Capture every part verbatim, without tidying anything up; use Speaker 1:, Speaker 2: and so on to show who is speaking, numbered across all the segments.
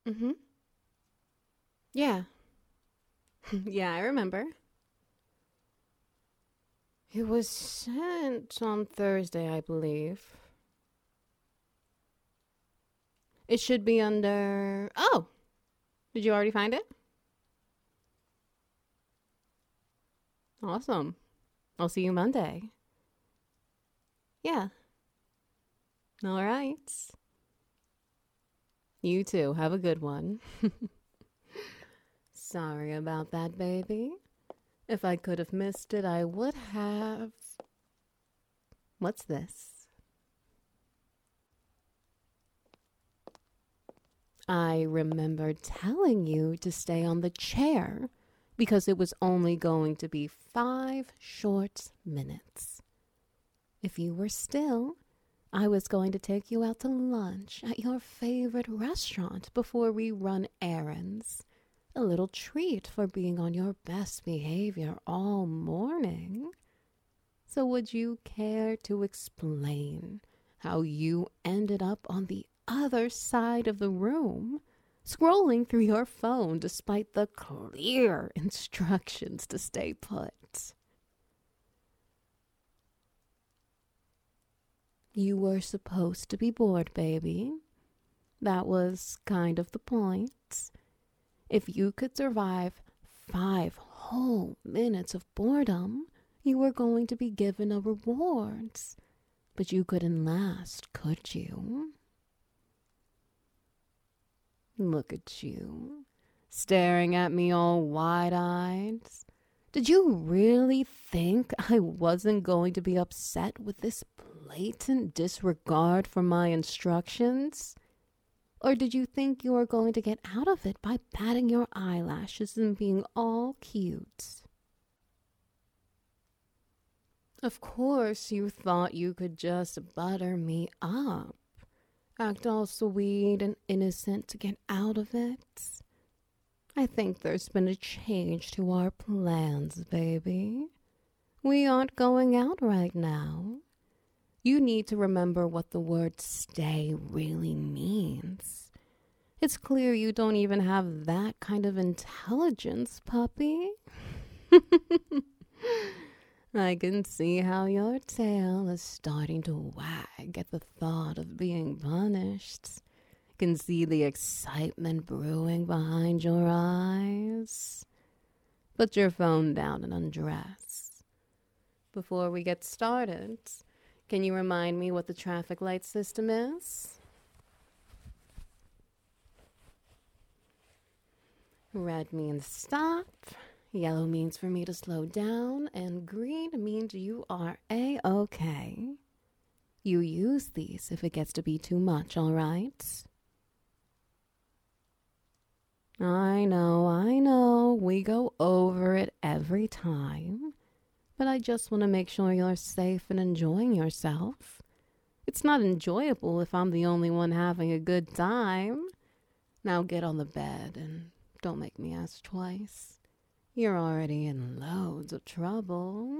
Speaker 1: Mm-hmm. Yeah. Yeah, I remember. It was sent on Thursday, I believe. It should be under. Oh, did you already find it? Awesome. I'll see you Monday. Yeah. All right. You too. Have a good one. Sorry about that, baby. If I could have missed it, I would have. What's this? I remember telling you to stay on the chair because it was only going to be five short minutes. If you were still, I was going to take you out to lunch at your favorite restaurant before we run errands. A little treat for being on your best behavior all morning. So would you care to explain how you ended up on the other side of the room, scrolling through your phone despite the clear instructions to stay put? You were supposed to be bored, baby. That was kind of the point. If you could survive five whole minutes of boredom, you were going to be given a reward. But you couldn't last, could you? Look at you, staring at me all wide-eyed. Did you really think I wasn't going to be upset with this blatant disregard for my instructions? Or did you think you were going to get out of it by batting your eyelashes and being all cute? Of course you thought you could just butter me up, act all sweet and innocent to get out of it. I think there's been a change to our plans, baby. We aren't going out right now. You need to remember what the word stay really means. It's clear you don't even have that kind of intelligence, puppy. I can see how your tail is starting to wag at the thought of being punished. Can see the excitement brewing behind your eyes. Put your phone down and undress. Before we get started, can you remind me what the traffic light system is? Red means stop, yellow means for me to slow down, and green means you are A-okay. You use these if it gets to be too much, all right? I know, I know, we go over it every time, but I just want to make sure you're safe and enjoying yourself. It's not enjoyable if I'm the only one having a good time. Now get on the bed and don't make me ask twice. You're already in loads of trouble.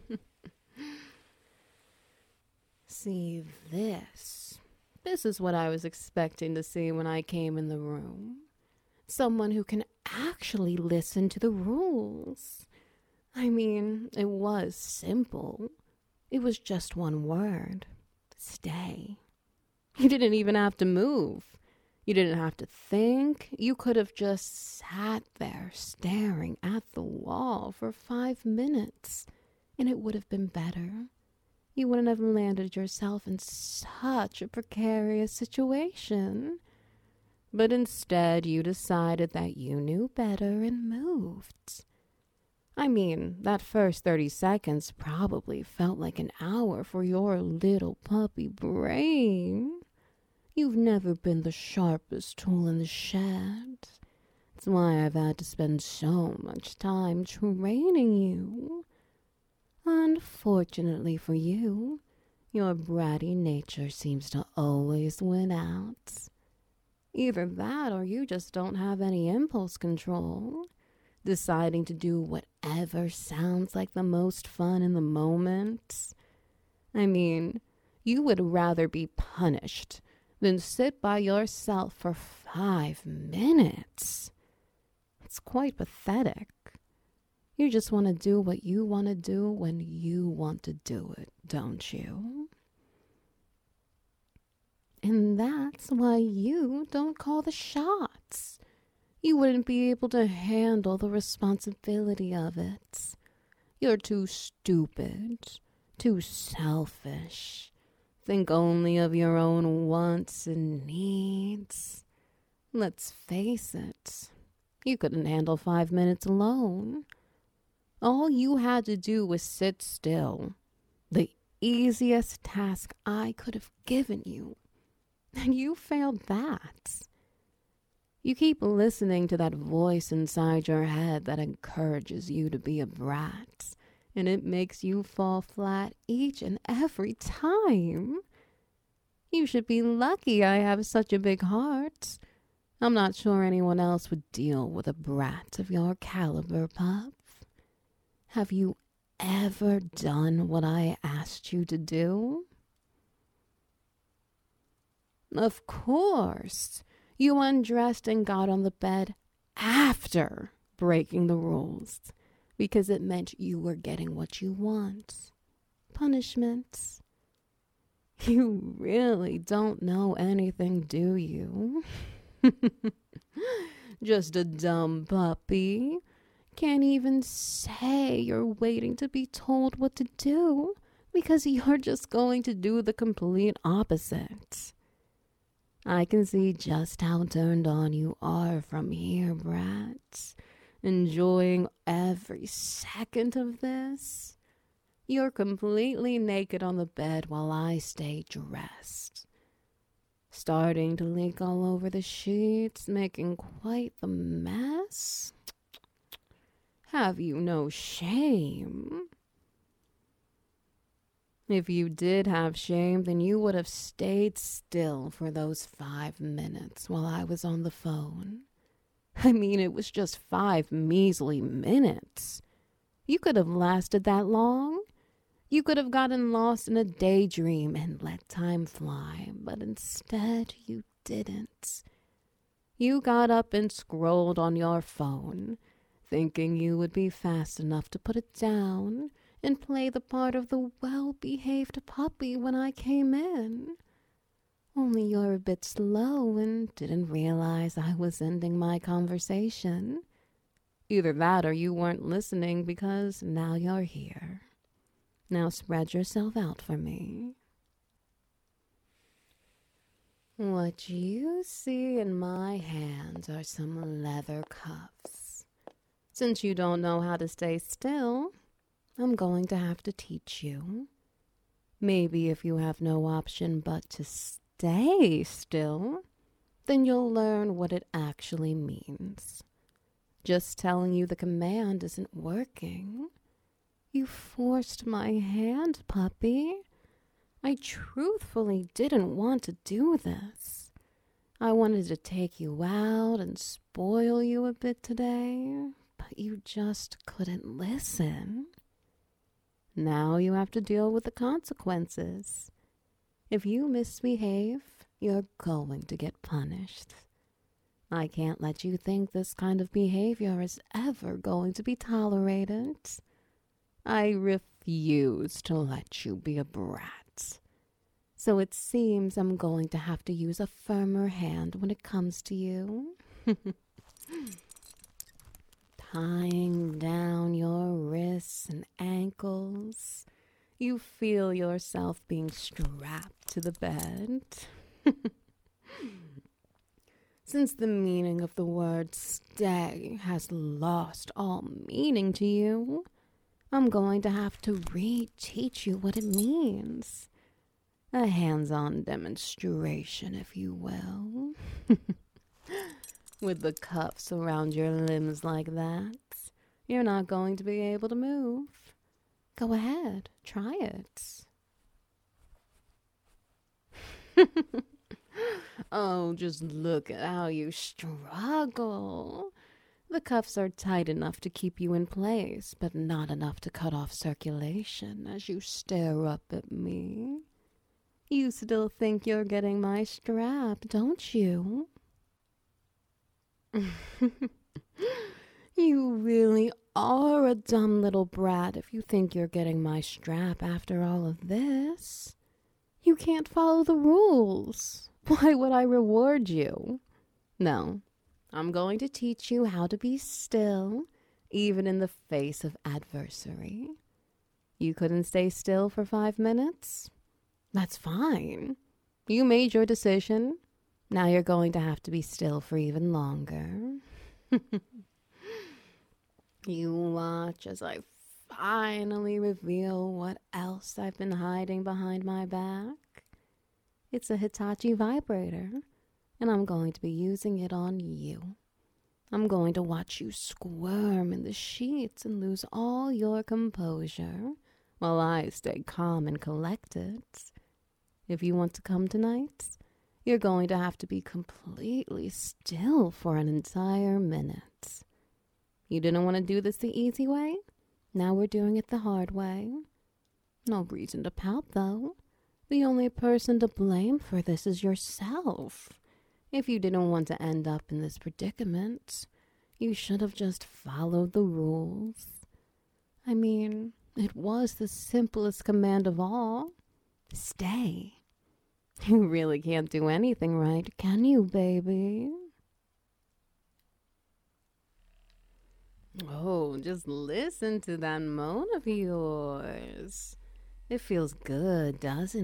Speaker 1: See this. This is what I was expecting to see when I came in the room. Someone who can actually listen to the rules. I mean, it was simple. It was just one word. Stay. You didn't even have to move. You didn't have to think. You could have just sat there staring at the wall for five minutes, and it would have been better. You wouldn't have landed yourself in such a precarious situation. But instead, you decided that you knew better and moved. I mean, that first thirty seconds probably felt like an hour for your little puppy brain. You've never been the sharpest tool in the shed. That's why I've had to spend so much time training you. Unfortunately for you, your bratty nature seems to always win out. Either that or you just don't have any impulse control, deciding to do whatever sounds like the most fun in the moment. I mean, you would rather be punished then sit by yourself for five minutes. It's quite pathetic. You just want to do what you want to do when you want to do it, don't you? And that's why you don't call the shots. You wouldn't be able to handle the responsibility of it. You're too stupid, too selfish. Think only of your own wants and needs. Let's face it, you couldn't handle five minutes alone. All you had to do was sit still. The easiest task I could have given you. And you failed that. You keep listening to that voice inside your head that encourages you to be a brat. And it makes you fall flat each and every time. You should be lucky I have such a big heart. I'm not sure anyone else would deal with a brat of your caliber, pup. Have you ever done what I asked you to do? Of course. You undressed and got on the bed after breaking the rules because it meant you were getting what you want. Punishments. You really don't know anything, do you? Just a dumb puppy. Can't even say you're waiting to be told what to do because you're just going to do the complete opposite. I can see just how turned on you are from here, brats. Enjoying every second of this. You're completely naked on the bed while I stay dressed. Starting to leak all over the sheets, making quite the mess. Have you no shame? If you did have shame, then you would have stayed still for those five minutes while I was on the phone. I mean, it was just five measly minutes. You could have lasted that long. You could have gotten lost in a daydream and let time fly, but instead you didn't. You got up and scrolled on your phone, thinking you would be fast enough to put it down and play the part of the well-behaved puppy when I came in. Only you're a bit slow and didn't realize I was ending my conversation. Either that or you weren't listening because now you're here. Now spread yourself out for me. What you see in my hands are some leather cuffs. Since you don't know how to stay still, I'm going to have to teach you. Maybe if you have no option but to stay still, then you'll learn what it actually means. Just telling you the command isn't working. You forced my hand, puppy. I truthfully didn't want to do this. I wanted to take you out and spoil you a bit today, but you just couldn't listen. Now you have to deal with the consequences. If you misbehave, you're going to get punished. I can't let you think this kind of behavior is ever going to be tolerated. I refuse to let you be a brat. So it seems I'm going to have to use a firmer hand when it comes to you. Tying down your wrists and ankles. You feel yourself being strapped to the bed. Since the meaning of the word stay has lost all meaning to you, I'm going to have to re-teach you what it means. A hands-on demonstration, if you will. With the cuffs around your limbs like that, you're not going to be able to move. Go ahead, try it. Oh, just look at how you struggle. The cuffs are tight enough to keep you in place, but not enough to cut off circulation as you stare up at me. You still think you're getting my strap, don't you? You really are a dumb little brat if you think you're getting my strap after all of this. You can't follow the rules. Why would I reward you? No, I'm going to teach you how to be still, even in the face of adversary. You couldn't stay still for five minutes? That's fine. You made your decision. Now you're going to have to be still for even longer. You watch as I finally reveal what else I've been hiding behind my back. It's a Hitachi vibrator, and I'm going to be using it on you. I'm going to watch you squirm in the sheets and lose all your composure while I stay calm and collected. If you want to come tonight, you're going to have to be completely still for an entire minute. You didn't want to do this the easy way? Now we're doing it the hard way. No reason to pout, though. The only person to blame for this is yourself. If you didn't want to end up in this predicament, you should have just followed the rules. I mean, it was the simplest command of all. Stay. You really can't do anything right, can you, baby? Oh, just listen to that moan of yours. It feels good, doesn't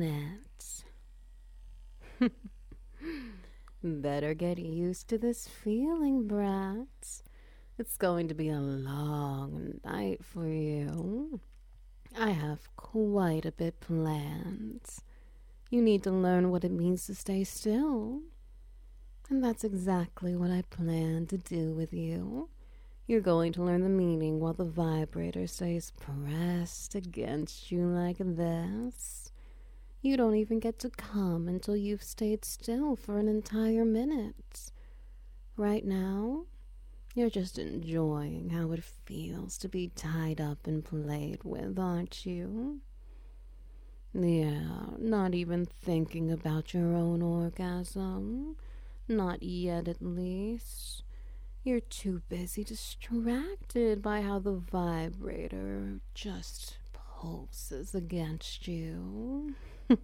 Speaker 1: it? Better get used to this feeling, brat. It's going to be a long night for you. I have quite a bit planned. You need to learn what it means to stay still. And that's exactly what I plan to do with you. You're going to learn the meaning while the vibrator stays pressed against you like this. You don't even get to come until you've stayed still for an entire minute. Right now, you're just enjoying how it feels to be tied up and played with, aren't you? Yeah, not even thinking about your own orgasm. Not yet, at least. You're too busy distracted by how the vibrator just pulses against you.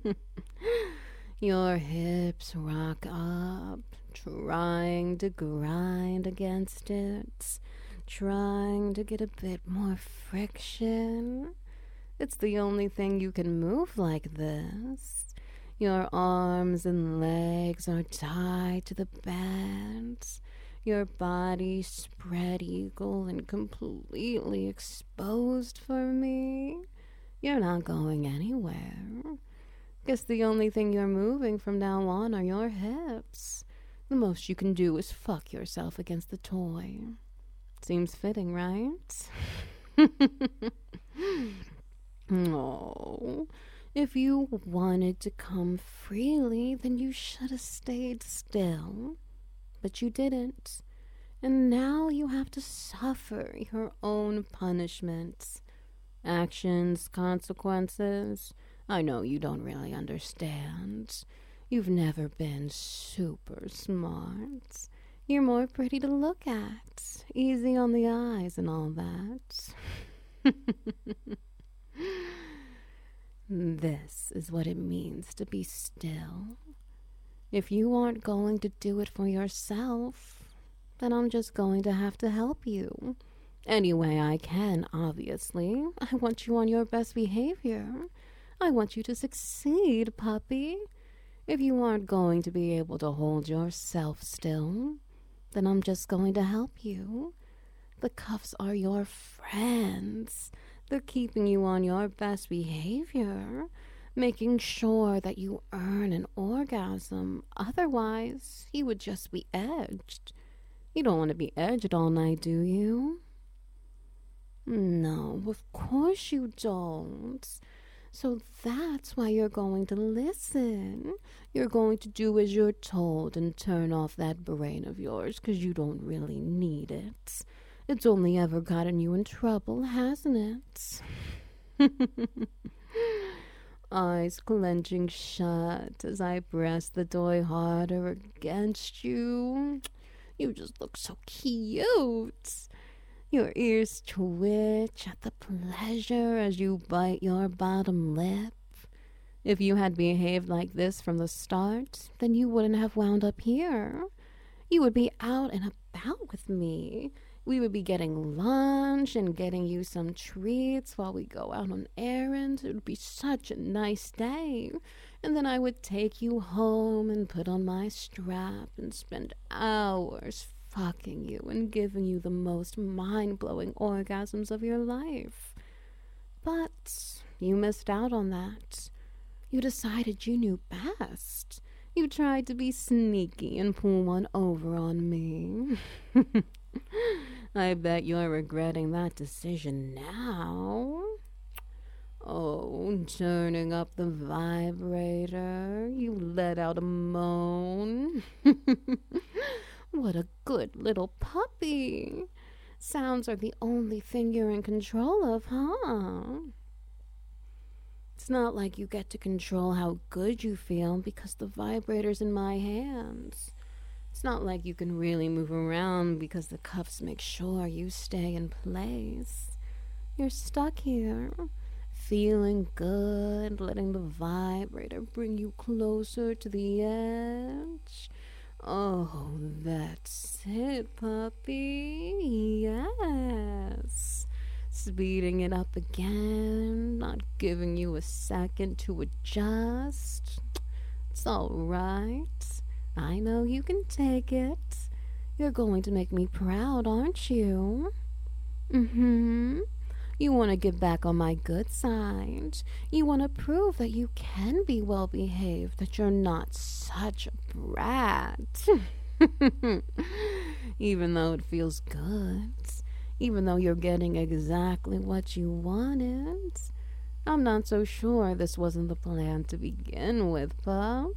Speaker 1: Your hips rock up, trying to grind against it, trying to get a bit more friction. It's the only thing you can move like this. Your arms and legs are tied to the bed. Your body spread eagle and completely exposed for me. You're not going anywhere. Guess the only thing you're moving from now on are your hips. The most you can do is fuck yourself against the toy. Seems fitting, right? Oh, if you wanted to come freely, then you should have stayed still. But you didn't. And now you have to suffer your own punishments. Actions, consequences. I know you don't really understand. You've never been super smart. You're more pretty to look at. Easy on the eyes and all that. This is what it means to be still. If you aren't going to do it for yourself, then I'm just going to have to help you. Any way I can, obviously. I want you on your best behavior. I want you to succeed, puppy. If you aren't going to be able to hold yourself still, then I'm just going to help you. The cuffs are your friends. They're keeping you on your best behavior, making sure that you earn an orgasm. Otherwise, you would just be edged. You don't want to be edged all night, do you? No, of course you don't. So that's why you're going to listen. You're going to do as you're told and turn off that brain of yours, because you don't really need it. It's only ever gotten you in trouble, hasn't it? eyes clenching shut as I press the toy harder against you. You just look so cute. Your ears twitch at the pleasure as you bite your bottom lip. If you had behaved like this from the start, then you wouldn't have wound up here. You would be out and about with me. We would be getting lunch and getting you some treats while we go out on errands. It would be such a nice day. And then I would take you home and put on my strap and spend hours fucking you and giving you the most mind-blowing orgasms of your life. But you missed out on that. You decided you knew best. You tried to be sneaky and pull one over on me. I bet you're regretting that decision now. Oh, turning up the vibrator. You let out a moan. What a good little puppy. Sounds are the only thing you're in control of, huh? It's not like you get to control how good you feel because the vibrator's in my hands. It's not like you can really move around because the cuffs make sure you stay in place. You're stuck here, feeling good, letting the vibrator bring you closer to the edge. Oh, that's it, puppy. Yes. Speeding it up again, not giving you a second to adjust. It's all right. I know you can take it. You're going to make me proud, aren't you? Mm-hmm. You want to get back on my good side. You want to prove that you can be well behaved, that you're not such a brat. Even though it feels good. Even though you're getting exactly what you wanted. I'm not so sure this wasn't the plan to begin with, pup.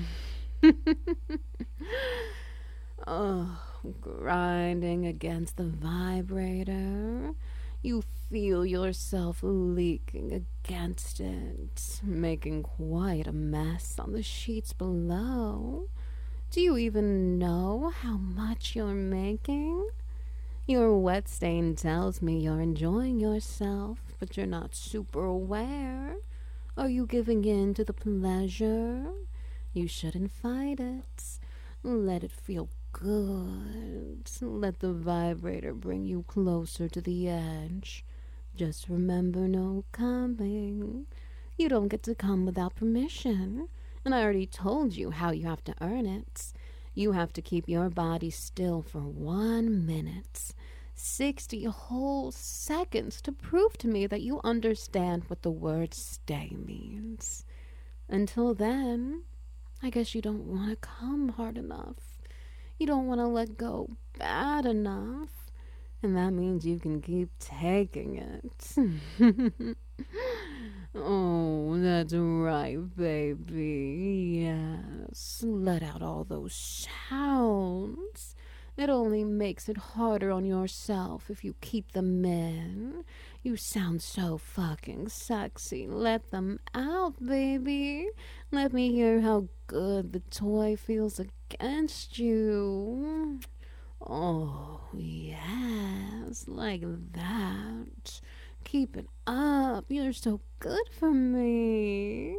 Speaker 1: Oh, grinding against the vibrator. You feel yourself leaking against it, making quite a mess on the sheets below. Do you even know how much you're making? Your wet stain tells me you're enjoying yourself, but you're not super aware. Are you giving in to the pleasure? You shouldn't fight it. Let it feel good. Let the vibrator bring you closer to the edge. Just remember, no coming. You don't get to come without permission. And I already told you how you have to earn it. You have to keep your body still for one minute. Sixty whole seconds to prove to me that you understand what the word stay means. Until then, I guess you don't want to come hard enough. You don't want to let go bad enough. And that means you can keep taking it. Oh, that's right, baby. Yes. Let out all those sounds. It only makes it harder on yourself if you keep them in. You sound so fucking sexy. Let them out, baby. Let me hear how good the toy feels against you. Oh, yes, like that. Keep it up. You're so good for me.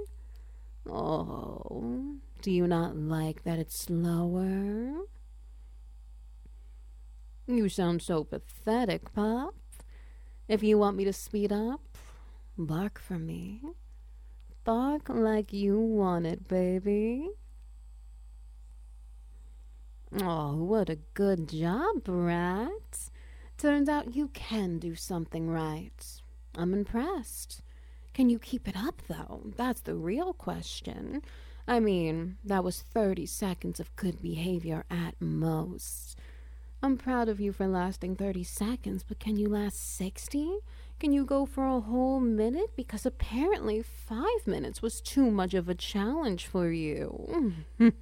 Speaker 1: Oh, do you not like that it's slower? You sound so pathetic, Pop. If you want me to speed up, bark for me. Bark like you want it, baby. Oh, what a good job, Brat. Turns out you can do something right. I'm impressed. Can you keep it up, though? That's the real question. I mean, that was thirty seconds of good behavior at most. I'm proud of you for lasting thirty seconds, but can you last sixty? Can you go for a whole minute? Because apparently five minutes was too much of a challenge for you.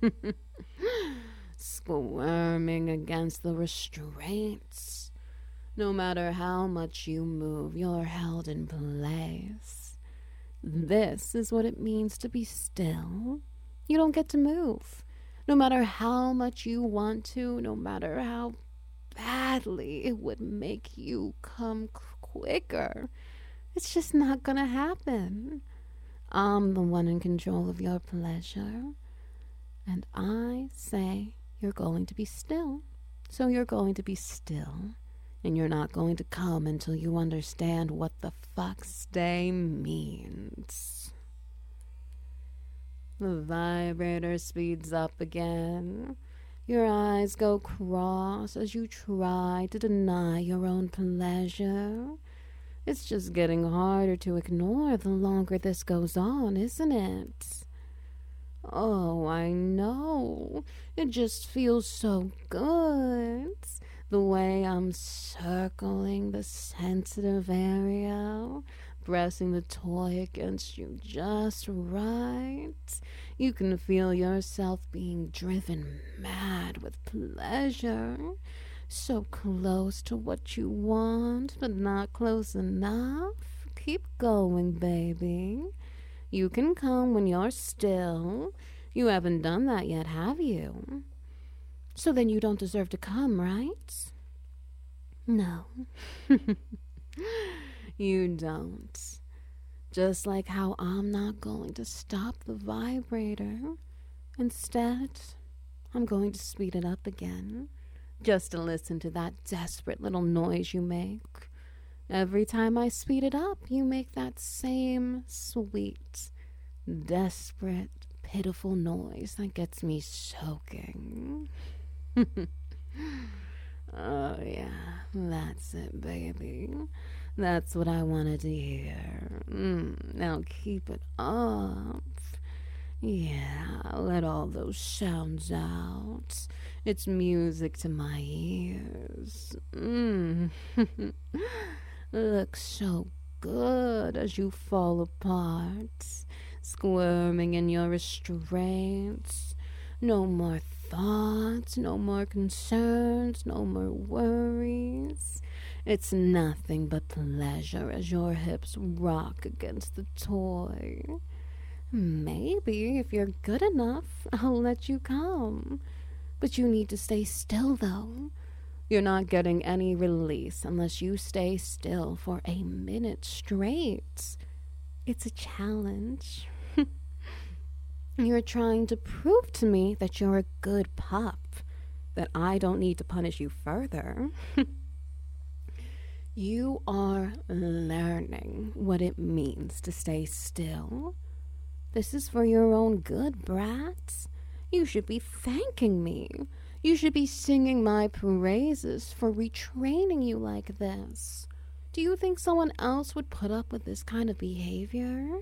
Speaker 1: Squirming against the restraints. No matter how much you move, you're held in place. This is what it means to be still. You don't get to move. No matter how much you want to, no matter how badly it would make you come quicker, it's just not gonna happen. I'm the one in control of your pleasure, and I say you're going to be still. So you're going to be still, and you're not going to come until you understand what the fuck stay means. The vibrator speeds up again. Your eyes go cross as you try to deny your own pleasure. It's just getting harder to ignore the longer this goes on, isn't it? Oh, I know. It just feels so good. The way I'm circling the sensitive area, pressing the toy against you just right. You can feel yourself being driven mad with pleasure. So close to what you want, but not close enough. Keep going, baby. You can come when you're still. You haven't done that yet, have you? So then you don't deserve to come, right? No. You don't. Just like how I'm not going to stop the vibrator. Instead, I'm going to speed it up again. Just to listen to that desperate little noise you make. Every time I speed it up, you make that same sweet, desperate, pitiful noise that gets me soaking. Oh, yeah, that's it, baby. That's what I wanted to hear. Mm, now keep it up. Yeah, let all those sounds out. It's music to my ears. Mm. Looks so good as you fall apart, squirming in your restraints. No more thoughts, no more concerns, no more worries. It's nothing but pleasure as your hips rock against the toy. Maybe, if you're good enough, I'll let you come. But you need to stay still, though. You're not getting any release unless you stay still for a minute straight. It's a challenge. You're trying to prove to me that you're a good pup, that I don't need to punish you further. You are learning what it means to stay still. This is for your own good, brats. You should be thanking me. You should be singing my praises for retraining you like this. Do you think someone else would put up with this kind of behavior?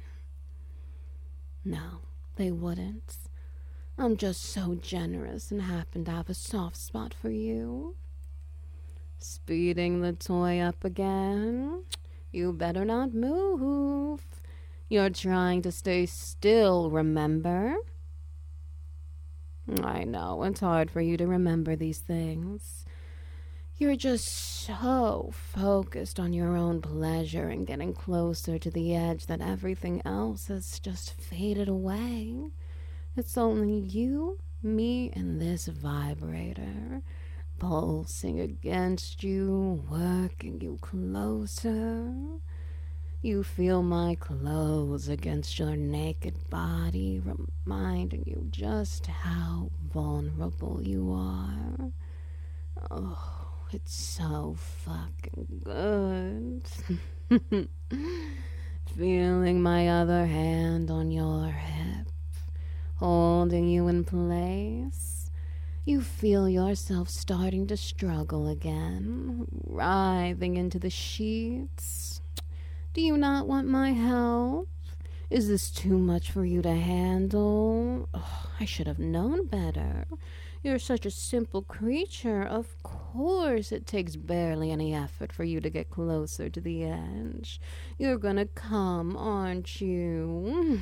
Speaker 1: No, they wouldn't. I'm just so generous and happen to have a soft spot for you. Speeding the toy up again. You better not move. You're trying to stay still, remember? I know, it's hard for you to remember these things. You're just so focused on your own pleasure and getting closer to the edge that everything else has just faded away. It's only you, me, and this vibrator, pulsing against you, working you closer. You feel my clothes against your naked body, reminding you just how vulnerable you are. Oh, it's so fucking good. Feeling my other hand on your hip, holding you in place. You feel yourself starting to struggle again, writhing into the sheets. Do you not want my help? Is this too much for you to handle? Oh, I should have known better. You're such a simple creature. Of course it takes barely any effort for you to get closer to the edge. You're gonna come, aren't you?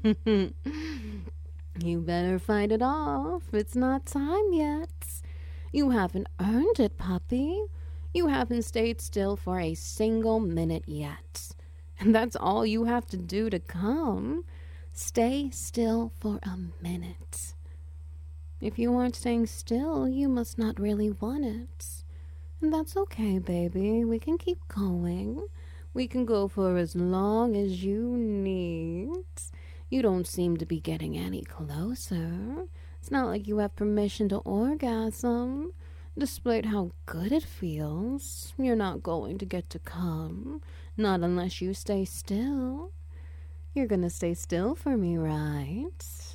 Speaker 1: You better fight it off. It's not time yet. You haven't earned it, puppy. You haven't stayed still for a single minute yet. And that's all you have to do to come. Stay still for a minute. If you aren't staying still, you must not really want it. And that's okay, baby. We can keep going. We can go for as long as you need. You don't seem to be getting any closer. It's not like you have permission to orgasm. Despite how good it feels, you're not going to get to come. Not unless you stay still. You're gonna stay still for me, right?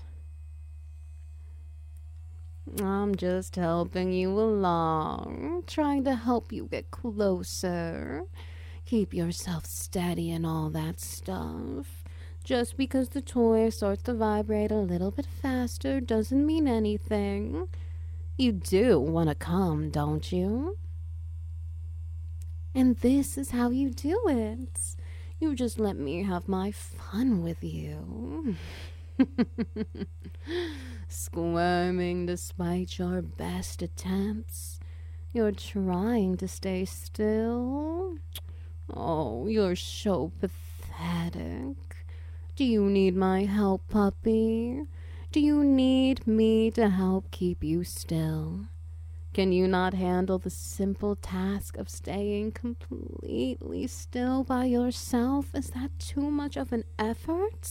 Speaker 1: I'm just helping you along, trying to help you get closer. Keep yourself steady and all that stuff. Just because the toy starts to vibrate a little bit faster doesn't mean anything. You do want to come, don't you? And this is how you do it. You just let me have my fun with you. Squirming despite your best attempts. You're trying to stay still. Oh, you're so pathetic. Do you need my help, puppy? Do you need me to help keep you still? Can you not handle the simple task of staying completely still by yourself? Is that too much of an effort?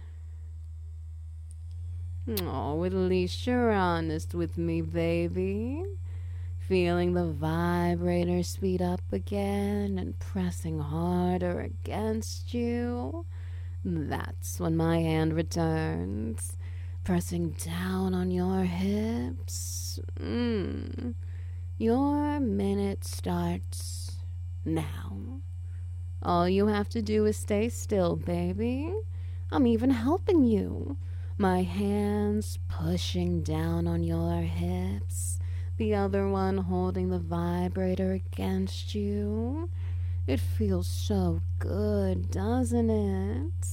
Speaker 1: Oh, at least you're honest with me, baby. Feeling the vibrator speed up again and pressing harder against you. That's when my hand returns, pressing down on your hips. Mm. Your minute starts now. All you have to do is stay still, baby. I'm even helping you. My hands pushing down on your hips, the other one holding the vibrator against you. It feels so good, doesn't it?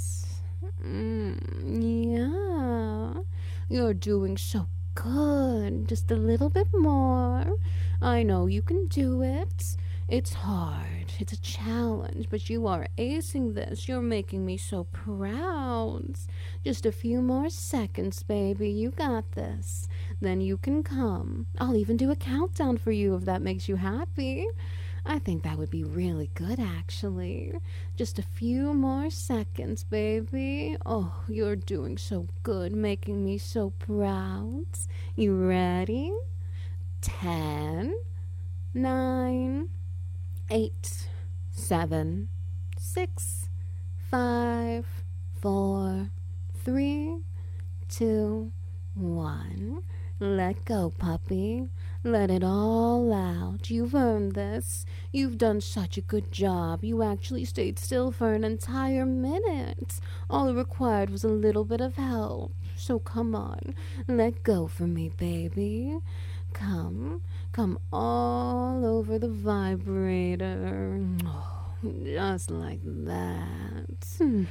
Speaker 1: Mm, yeah. You're doing so good. Just a little bit more. I know you can do it. It's hard. It's a challenge, but you are acing this. You're making me so proud. Just a few more seconds, baby. You got this. Then you can come. I'll even do a countdown for you if that makes you happy. I think that would be really good, actually. Just a few more seconds, baby. Oh, you're doing so good, making me so proud. You ready? Ten, nine, eight, seven, six, five, four, three, two, one. Let go, puppy. Let it all out. You've earned this. You've done such a good job. You actually stayed still for an entire minute. All it required was a little bit of help. So come on. Let go for me, baby. Come. Come all over the vibrator. Oh, just like that.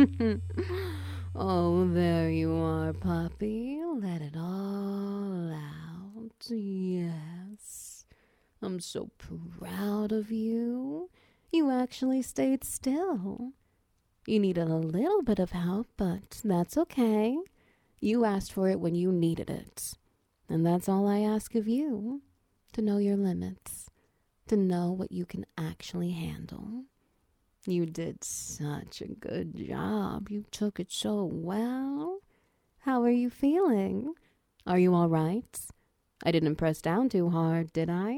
Speaker 1: Oh, there you are, puppy. Let it all out. Yes. I'm so proud of you. You actually stayed still. You needed a little bit of help, but that's okay. You asked for it when you needed it. And that's all I ask of you. To know your limits. To know what you can actually handle. You did such a good job. You took it so well. How are you feeling? Are you all right? I didn't press down too hard, did I?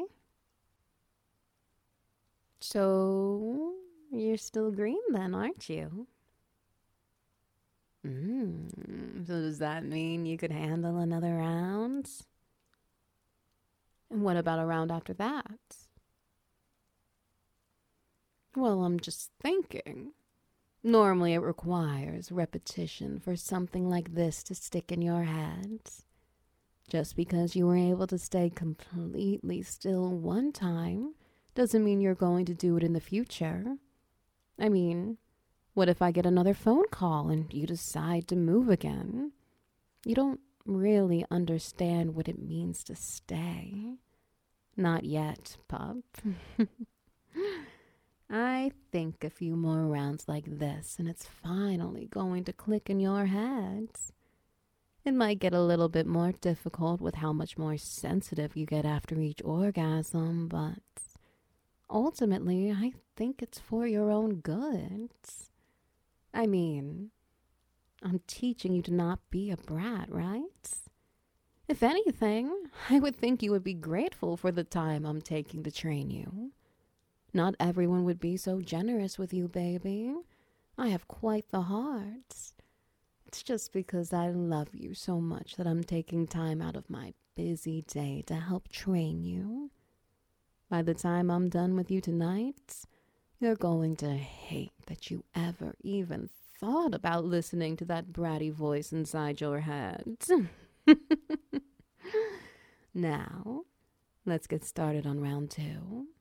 Speaker 1: So, you're still green then, aren't you? Mm, so does that mean you could handle another round? And what about a round after that? Well, I'm just thinking. Normally it requires repetition for something like this to stick in your head. Just because you were able to stay completely still one time doesn't mean you're going to do it in the future. I mean, what if I get another phone call and you decide to move again? You don't really understand what it means to stay. Not yet, pup. I think a few more rounds like this and it's finally going to click in your heads. It might get a little bit more difficult with how much more sensitive you get after each orgasm, but ultimately, I think it's for your own good. I mean, I'm teaching you to not be a brat, right? If anything, I would think you would be grateful for the time I'm taking to train you. Not everyone would be so generous with you, baby. I have quite the heart. It's just because I love you so much that I'm taking time out of my busy day to help train you. By the time I'm done with you tonight, you're going to hate that you ever even thought about listening to that bratty voice inside your head. Now, let's get started on round two.